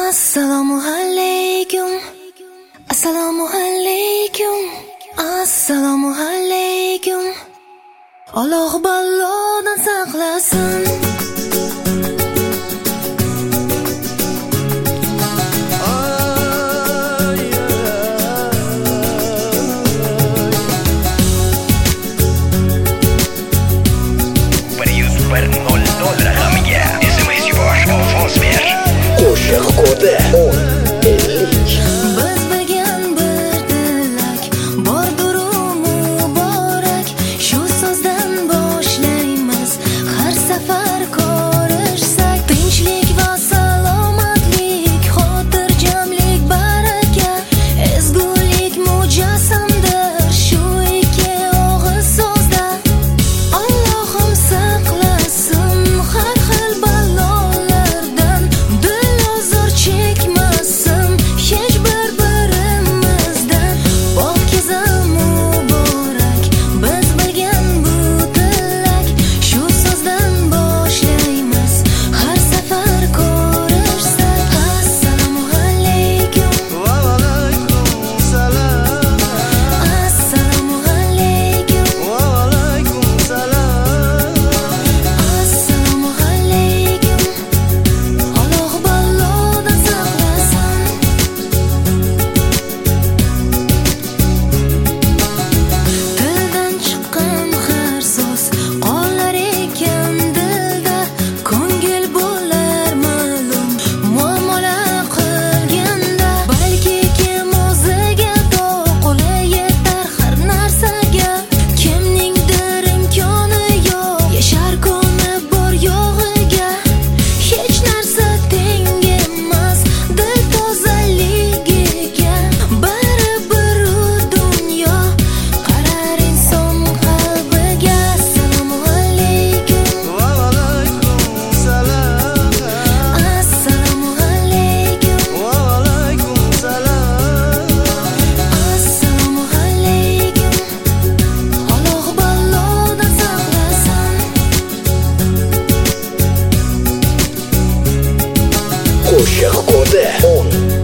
Assalomu alaykum. Assalomu alaykum. Assalomu alaykum. Alloh balodan saqlasin. Qo'shiq kodi 1050. Biz bilgan bir tilak bordir muborak. Shu so'zdan boshlaymiz har safar ko'rishsak. Tinchlik va salomatlik, xotirjamlik, baraka, ezgulik mujassamdir shu ikki og'iz so'zda. Allohim saqlasin har xil balolardan, dil ozor chekmasin hech bir-birimizdan. Pokiza muborak biz bilgan bu tilak, shu so'zdan boshlaymiz har safar ko'rishsak. Assalomu alaykum. Va alaykum salom. Assalomu alaykum. Va alaykum salom. Assalomu alaykum. Alloh balodan saqlasin. Tildan chiqqan har so'z qolar ekan dilda, ko'ngil bo'lar ma'lum muomala qilganda. Balki kim o'ziga to'qli yetar har narsaga, kimningdir imkoni yo'q yashar kuni bor yo'g'iga. Hech narsa teng emas dil tozaligiga, baribir u dunyo qarar inson qalbiga. Assalomu alaykum. Va alaykum salom. Assalomu alaykum. Va alaykum salom. Assalomu alaykum. Alloh balodan saqlasin. Qo'shiq kodi 1050.